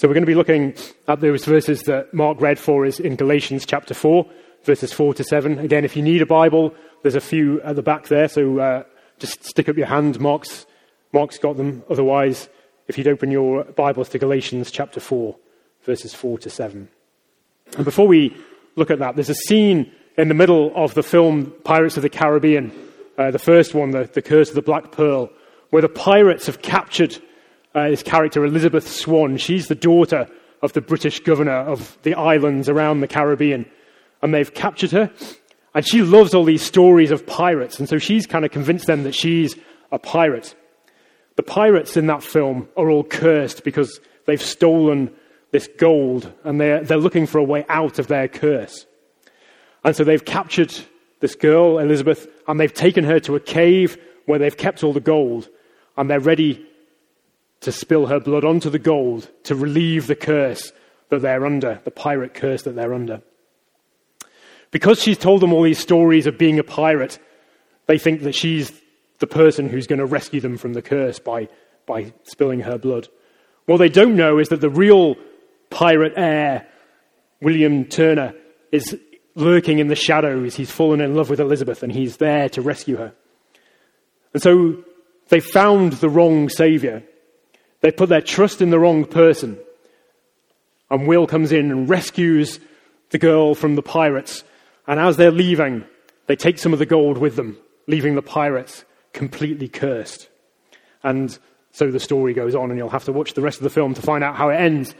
So we're going to be looking at those verses that Mark read for us in Galatians chapter 4, verses 4 to 7. Again, if you need a Bible, there's a few at the back there, so just stick up your hand. Mark's got them. Otherwise, if you'd open your Bibles to Galatians chapter 4, verses 4 to 7. And before we look at that, there's a scene in the middle of the film Pirates of the Caribbean, the first one, the Curse of the Black Pearl, where the pirates have captured his character, Elizabeth Swann. She's the daughter of the British governor of the islands around the Caribbean. And they've captured her. And she loves all these stories of pirates. And so she's kind of convinced them that she's a pirate. The pirates in that film are all cursed because they've stolen this gold. And they're looking for a way out of their curse. And so they've captured this girl, Elizabeth, and they've taken her to a cave where they've kept all the gold. And they're ready to spill her blood onto the gold to relieve the curse that they're under, the pirate curse that they're under. Because she's told them all these stories of being a pirate, they think that she's the person who's going to rescue them from the curse by spilling her blood. What they don't know is that the real pirate heir, William Turner, is lurking in the shadows. He's fallen in love with Elizabeth and he's there to rescue her. And so they found the wrong saviour. They put their trust in the wrong person. And Will comes in and rescues the girl from the pirates. And as they're leaving, they take some of the gold with them, leaving the pirates completely cursed. And so the story goes on, and you'll have to watch the rest of the film to find out how it ends.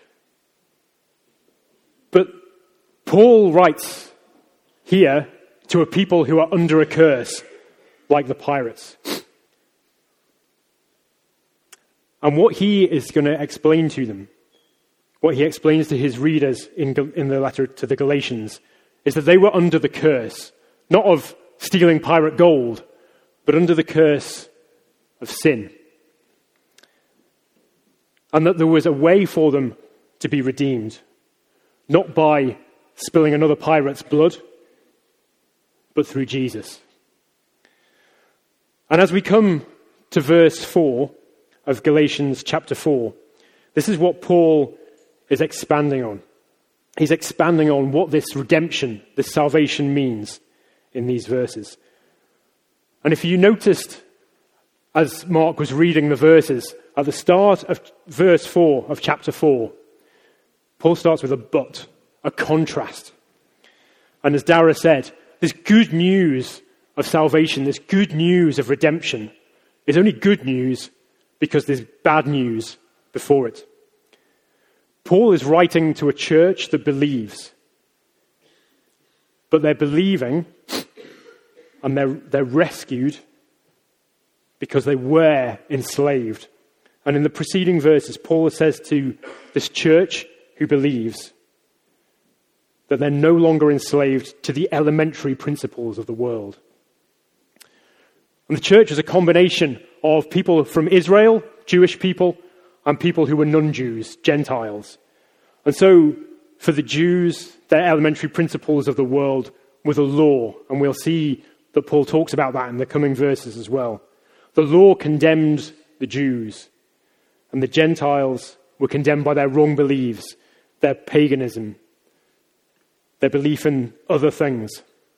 But Paul writes here to a people who are under a curse, like the pirates. And what he is going to explain to them, what he explains to his readers in the letter to the Galatians, is that they were under the curse, not of stealing pirate gold, but under the curse of sin. And that there was a way for them to be redeemed, not by spilling another pirate's blood, but through Jesus. And as we come to verse 4 of Galatians chapter 4, this is what Paul is expanding on. He's expanding on what this redemption, this salvation means in these verses. And if you noticed, as Mark was reading the verses, at the start of verse 4 of chapter 4, Paul starts with a but, a contrast. And as Dara said, this good news of salvation, this good news of redemption, is only good news because there's bad news before it. Paul is writing to a church that believes, but they're believing and they're rescued because they were enslaved. And in the preceding verses, Paul says to this church who believes that they're no longer enslaved to the elementary principles of the world. And the church is a combination of people from Israel, Jewish people, and people who were non-Jews, Gentiles. And so, for the Jews, their elementary principles of the world were the law. And we'll see that Paul talks about that in the coming verses as well. The law condemned the Jews. And the Gentiles were condemned by their wrong beliefs, their paganism, their belief in other things.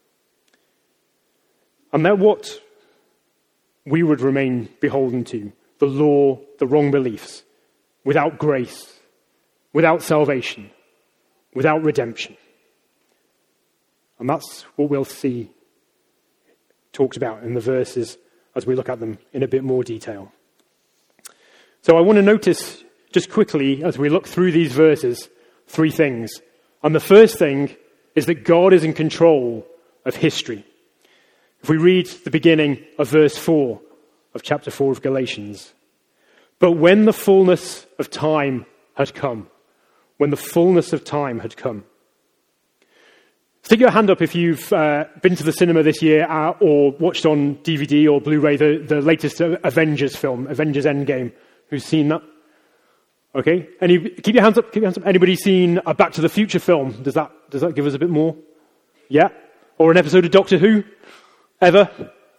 And they're what we would remain beholden to. The law, the wrong beliefs, without grace, without salvation, without redemption. And that's what we'll see talked about in the verses as we look at them in a bit more detail. So I want to notice just quickly as we look through these verses, three things. And the first thing is that God is in control of history. If we read the beginning of verse 4 of chapter 4 of Galatians. But when the fullness of time had come, when the fullness of time had come. Stick your hand up if you've been to the cinema this year or watched on DVD or Blu-ray the latest Avengers film, Avengers Endgame. Who's seen that? Okay. Keep your hands up. Anybody seen a Back to the Future film? Does that give us a bit more? Yeah. Or an episode of Doctor Who? Ever?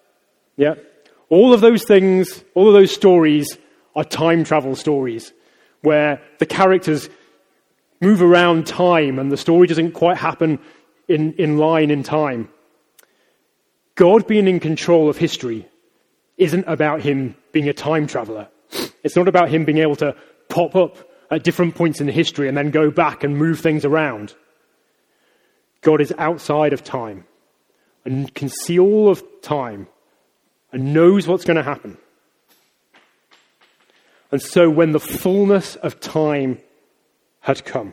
Yeah. All of those things, all of those stories are time travel stories where the characters move around time and the story doesn't quite happen in line in time. God being in control of history isn't about him being a time traveler. It's not about him being able to pop up at different points in history and then go back and move things around. God is outside of time and can see all of time and knows what's going to happen. And so when the fullness of time had come.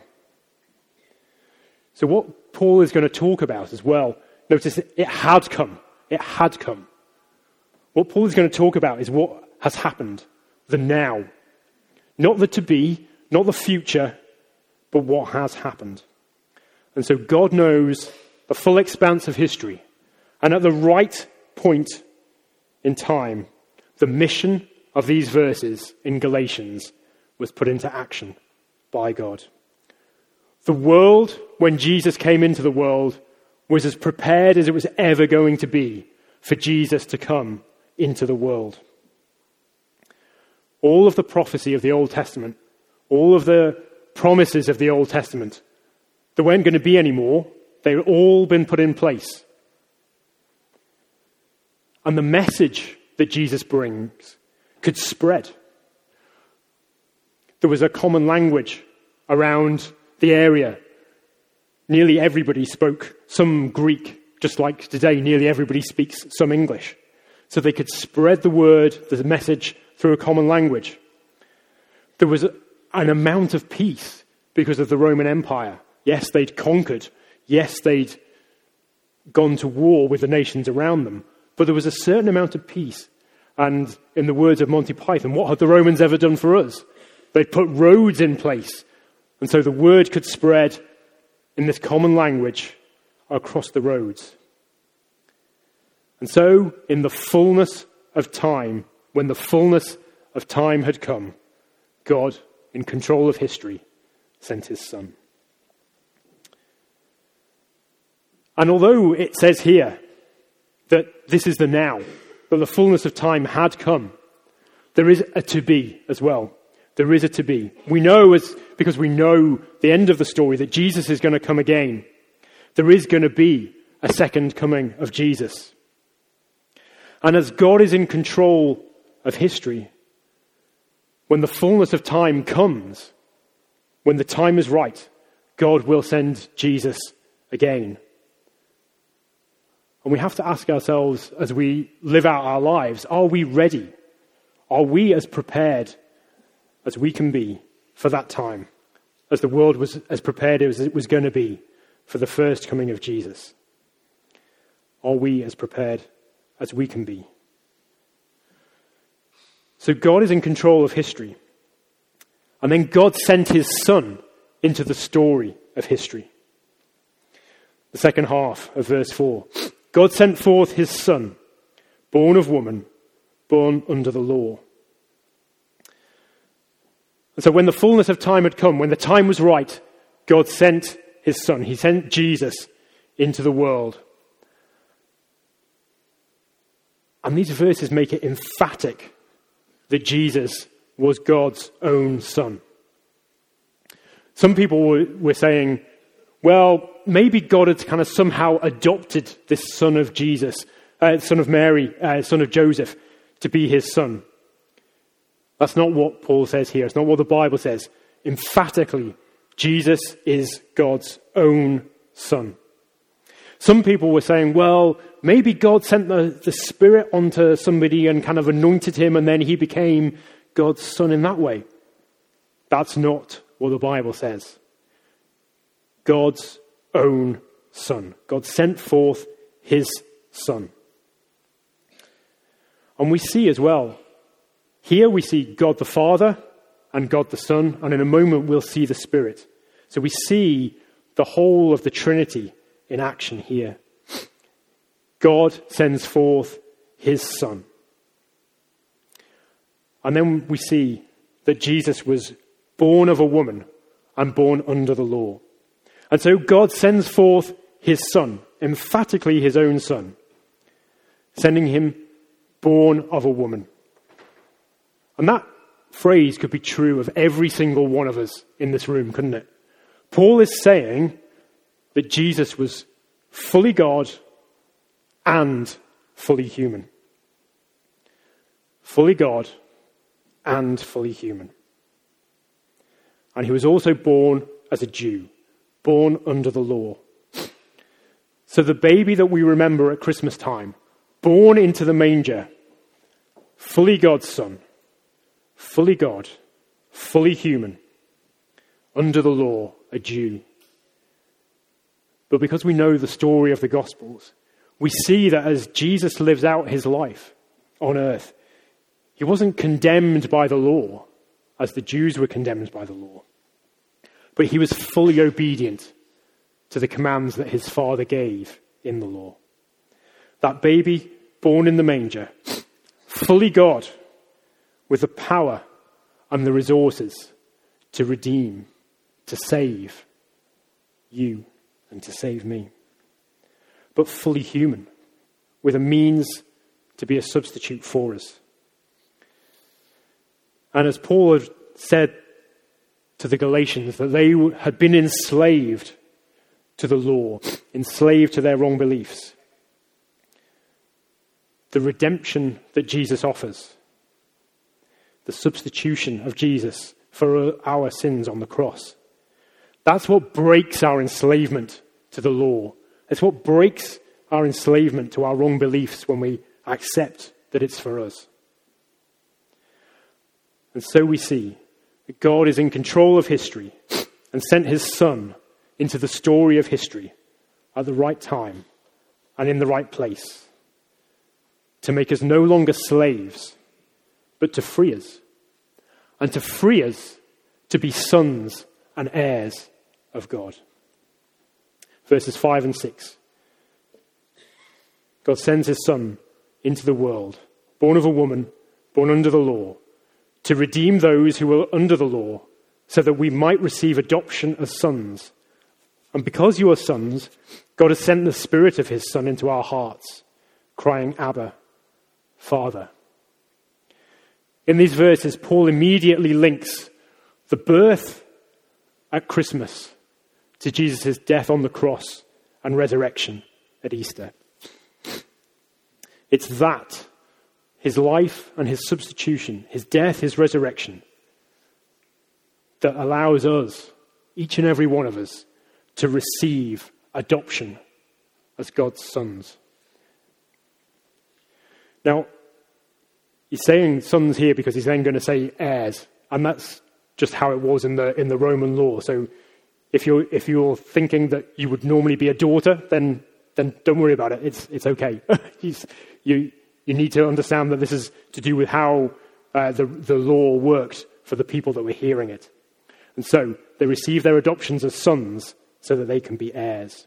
So what Paul is going to talk about as well, notice it had come. It had come. What Paul is going to talk about is what has happened, the now. Not the to be, not the future, but what has happened. And so God knows the full expanse of history. And at the right point in time, the mission of these verses in Galatians was put into action by God. The world, when Jesus came into the world, was as prepared as it was ever going to be for Jesus to come into the world. All of the prophecy of the Old Testament, all of the promises of the Old Testament, there weren't going to be any more. They'd all been put in place. And the message that Jesus brings could spread. There was a common language around the area. Nearly everybody spoke some Greek, just like today, nearly everybody speaks some English. So they could spread the word, the message, through a common language. There was an amount of peace because of the Roman Empire. Yes, they'd conquered. Yes, they'd gone to war with the nations around them. But there was a certain amount of peace. And in the words of Monty Python, what had the Romans ever done for us? They'd put roads in place. And so the word could spread in this common language across the roads. And so, in the fullness of time, when the fullness of time had come, God, in control of history, sent his Son. And although it says here that this is the now, that the fullness of time had come, there is a to be as well. There is a to be. We know, because we know the end of the story, that Jesus is going to come again. There is going to be a second coming of Jesus. And as God is in control of history, when the fullness of time comes, when the time is right, God will send Jesus again. And we have to ask ourselves as we live out our lives, are we ready? Are we as prepared as we can be for that time, as the world was as prepared as it was going to be for the first coming of Jesus? Are we as prepared as we can be? So God is in control of history. And then God sent his Son into the story of history. The second half of verse 4. God sent forth his Son, born of woman, born under the law. And so when the fullness of time had come, when the time was right, God sent his Son. He sent Jesus into the world. And these verses make it emphatic that Jesus was God's own Son. Some people were saying, well, maybe God had kind of somehow adopted this son of Jesus, son of Mary, son of Joseph, to be his son. That's not what Paul says here. It's not what the Bible says. Emphatically, Jesus is God's own Son. Some people were saying, well, maybe God sent the Spirit onto somebody and kind of anointed him and then he became God's Son in that way. That's not what the Bible says. God's own Son. God sent forth his Son. And we see as well, here we see God the Father and God the Son, and in a moment we'll see the Spirit. So we see the whole of the Trinity in action here. God sends forth his Son. And then we see that Jesus was born of a woman and born under the law. And so God sends forth his Son, emphatically his own Son, sending him born of a woman. And that phrase could be true of every single one of us in this room, couldn't it? Paul is saying that Jesus was fully God and fully human. Fully God and fully human. And he was also born as a Jew, born under the law. So the baby that we remember at Christmas time, born into the manger, fully God's son, fully God, fully human, under the law, a Jew. But because we know the story of the Gospels, we see that as Jesus lives out his life on earth, he wasn't condemned by the law as the Jews were condemned by the law, but he was fully obedient to the commands that his Father gave in the law. That baby born in the manger, fully God, with the power and the resources to redeem, to save you and to save me. But fully human, with a means to be a substitute for us. And as Paul had said to the Galatians, that they had been enslaved to the law, enslaved to their wrong beliefs. The redemption that Jesus offers, the substitution of Jesus for our sins on the cross, that's what breaks our enslavement to the law. It's what breaks our enslavement to our wrong beliefs when we accept that it's for us. And so we see that God is in control of history and sent his Son into the story of history at the right time and in the right place to make us no longer slaves, but to free us. And to free us to be sons and heirs of God. Verses 5 and 6. God sends his Son into the world, born of a woman, born under the law, to redeem those who were under the law, so that we might receive adoption as sons. And because you are sons, God has sent the Spirit of his Son into our hearts, crying, Abba, Father. In these verses, Paul immediately links the birth at Christmas to Jesus' death on the cross and resurrection at Easter. It's that, his life and his substitution, his death, his resurrection, that allows us, each and every one of us, to receive adoption as God's sons. Now, he's saying sons here because he's then going to say heirs, and that's just how it was in the Roman law. So if you're thinking that you would normally be a daughter, then don't worry about it. It's okay. You need to understand that this is to do with how the law worked for the people that were hearing it. And so they receive their adoptions as sons so that they can be heirs.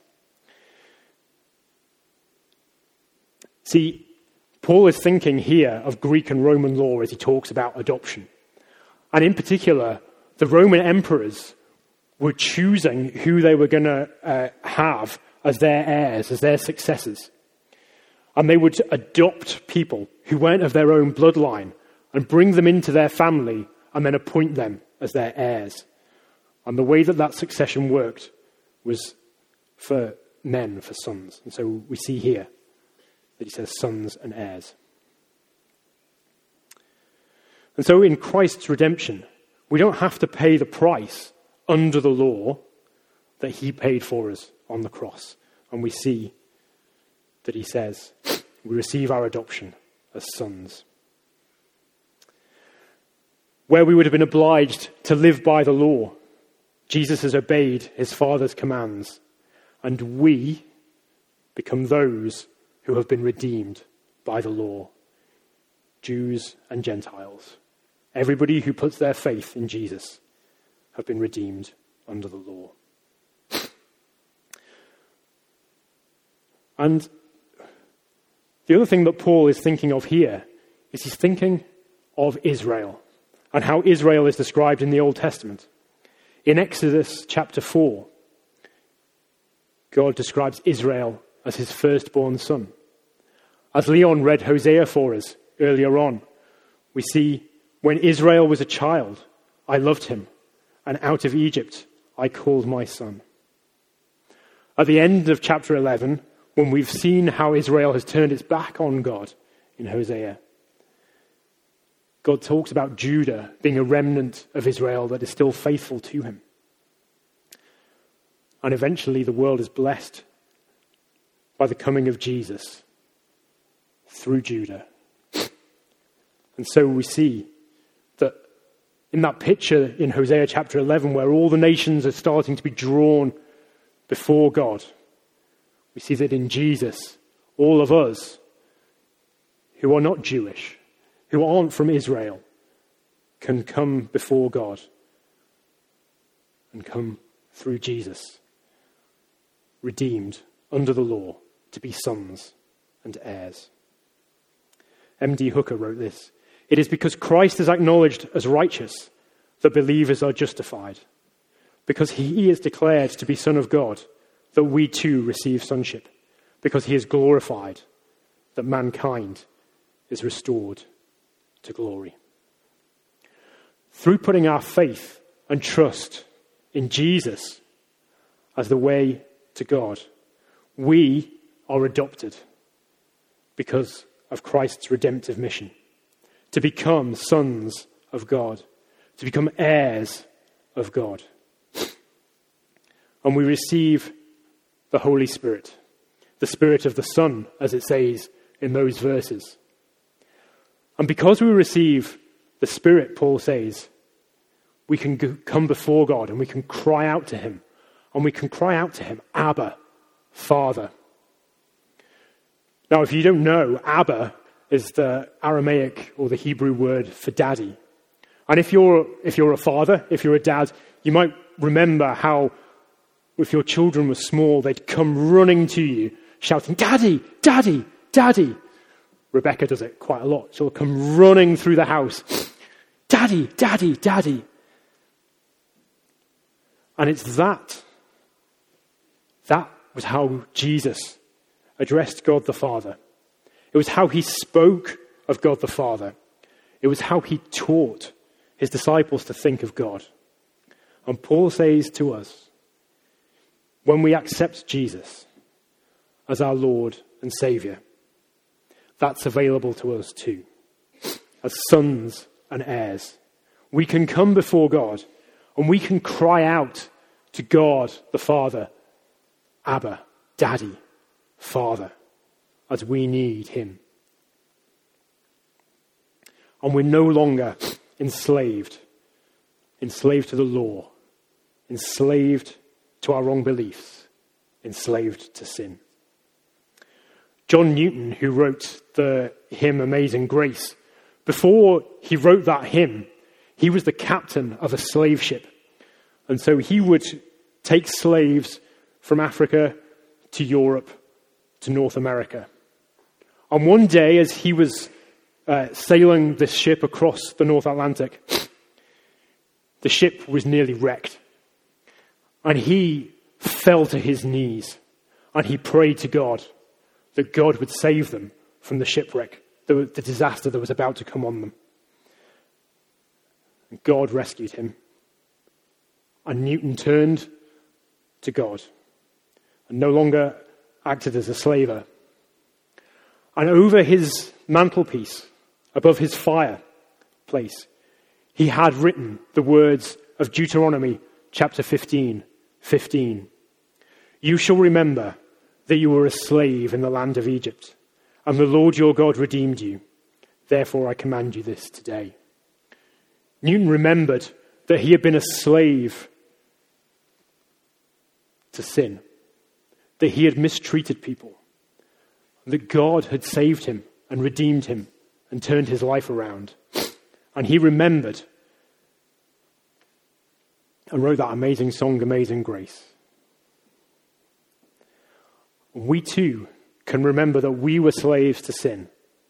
See, Paul is thinking here of Greek and Roman law as he talks about adoption. And in particular, the Roman emperors were choosing who they were going to have as their heirs, as their successors. And they would adopt people who weren't of their own bloodline and bring them into their family and then appoint them as their heirs. And the way that succession worked was for men, for sons. And so we see here that he says sons and heirs. And so in Christ's redemption, we don't have to pay the price under the law that he paid for us on the cross. And we see that he says we receive our adoption as sons. Where we would have been obliged to live by the law, Jesus has obeyed his Father's commands, and we become those who have been redeemed by the law, Jews and Gentiles. Everybody who puts their faith in Jesus have been redeemed under the law. And the other thing that Paul is thinking of here is he's thinking of Israel and how Israel is described in the Old Testament. In Exodus chapter 4, God describes Israel as his firstborn son. As Leon read Hosea for us earlier on, we see When Israel was a child, I loved him, and out of Egypt I called my son. At the end of chapter 11, when we've seen how Israel has turned its back on God in Hosea, God talks about Judah being a remnant of Israel that is still faithful to him. And eventually the world is blessed by the coming of Jesus through Judah. And so we see that in that picture in Hosea chapter 11, where all the nations are starting to be drawn before God, we see that in Jesus, all of us who are not Jewish, who aren't from Israel, can come before God and come through Jesus, redeemed under the law to be sons and heirs. M.D. Hooker wrote this: "It is because Christ is acknowledged as righteous that believers are justified. Because he is declared to be Son of God, that we too receive sonship. Because he is glorified, that mankind is restored to glory." Through putting our faith and trust in Jesus as the way to God, we are adopted because of Christ's redemptive mission, to become sons of God, to become heirs of God. And we receive the Holy Spirit, the Spirit of the Son, as it says in those verses. And because we receive the Spirit, Paul says, we can come before God and we can cry out to him. And we can cry out to him, Abba, Father. Now, if you don't know, Abba is the Aramaic or the Hebrew word for daddy. And if you're a father, if you're a dad, you might remember how if your children were small, they'd come running to you, shouting, "Daddy, Daddy, Daddy." Rebecca does it quite a lot. She'll come running through the house, "Daddy, Daddy, Daddy." And it's that was how Jesus addressed God the Father. It was how he spoke of God the Father. It was how he taught his disciples to think of God. And Paul says to us, when we accept Jesus as our Lord and Saviour, that's available to us too, as sons and heirs. We can come before God and we can cry out to God the Father, Abba, Daddy, Father, as we need him. And we're no longer enslaved to the law, enslaved to our wrong beliefs, enslaved to sin. John Newton, who wrote the hymn Amazing Grace, before he wrote that hymn, he was the captain of a slave ship. And so he would take slaves from Africa to Europe to North America. And one day, as he was sailing this ship across the North Atlantic, the ship was nearly wrecked. And he fell to his knees and he prayed to God that God would save them from the shipwreck, the disaster that was about to come on them. And God rescued him. And Newton turned to God and no longer acted as a slaver. And over his mantelpiece, above his fireplace, he had written the words of Deuteronomy chapter 15:15. "You shall remember that you were a slave in the land of Egypt, and the Lord your God redeemed you. Therefore I command you this today." Newton remembered that he had been a slave to sin, that he had mistreated people, that God had saved him and redeemed him and turned his life around. And he remembered and wrote that amazing song, Amazing Grace. We too can remember that we were slaves to sin.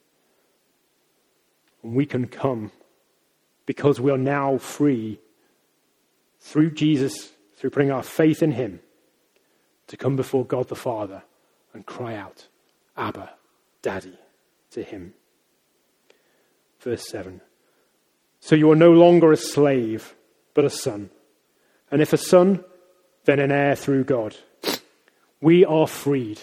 And we can come because we are now free through Jesus, through putting our faith in him, to come before God the Father and cry out, Abba, Daddy, to him. Verse 7. So you are no longer a slave, but a son. And if a son, then an heir through God. We are freed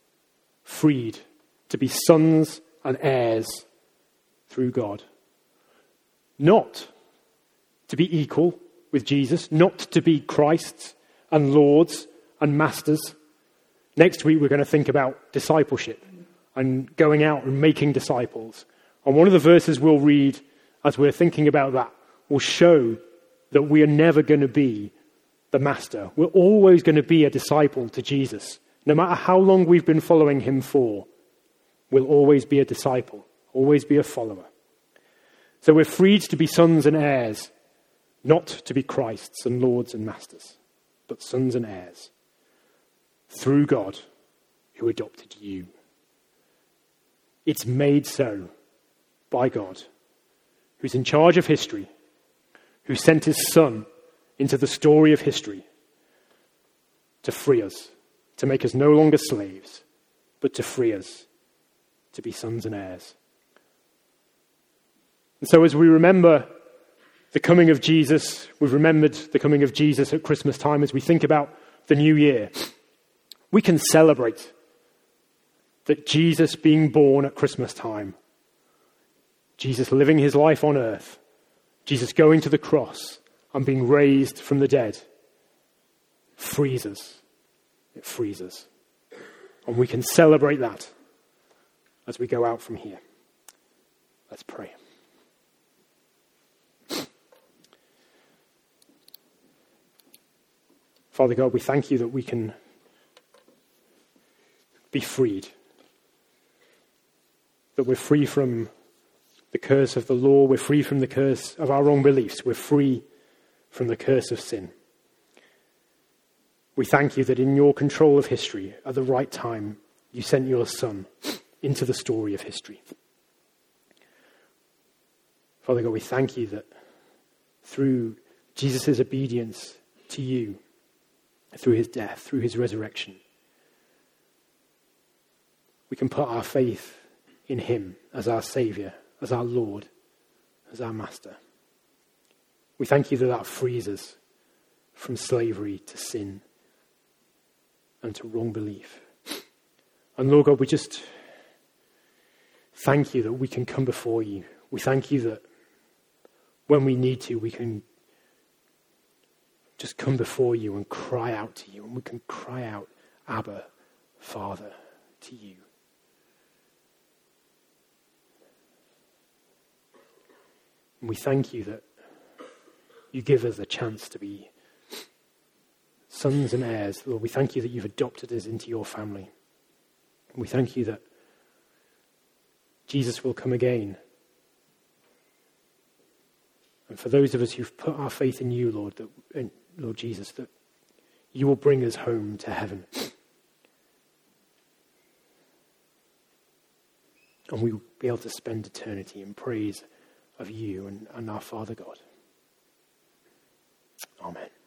to be sons and heirs through God. Not to be equal with Jesus, not to be Christ's and Lord's and masters. Next week we're going to think about discipleship and going out and making disciples. And one of the verses we'll read as we're thinking about that will show that we are never going to be the master. We're always going to be a disciple to Jesus. No matter how long we've been following him for, we'll always be a disciple, always be a follower. So we're freed to be sons and heirs, not to be Christ's and Lords and masters, but sons and heirs through God who adopted you. It's made so by God, who's in charge of history, who sent his son into the story of history to free us, to make us no longer slaves, but to free us to be sons and heirs. And so as we remember the coming of Jesus, we've remembered the coming of Jesus at Christmas time, as we think about the new year, we can celebrate that Jesus being born at Christmas time, Jesus living his life on earth, Jesus going to the cross and being raised from the dead, frees us. It frees us. And we can celebrate that as we go out from here. Let's pray. Father God, we thank you that we can be freed. That we're free from the curse of the law. We're free from the curse of our wrong beliefs. We're free from the curse of sin. We thank you that in your control of history, at the right time, you sent your Son into the story of history. Father God, we thank you that through Jesus' obedience to you, through his death, through his resurrection, we can put our faith in him as our Saviour, as our Lord, as our Master. We thank you that that frees us from slavery to sin and to wrong belief. And Lord God, we just thank you that we can come before you. We thank you that when we need to, we can just come before you and cry out to you. And we can cry out, Abba, Father, to you. And we thank you that you give us a chance to be sons and heirs. Lord, we thank you that you've adopted us into your family. And we thank you that Jesus will come again. And for those of us who've put our faith in you, Lord Jesus, that you will bring us home to heaven. And we will be able to spend eternity in praise of you and our Father God. Amen.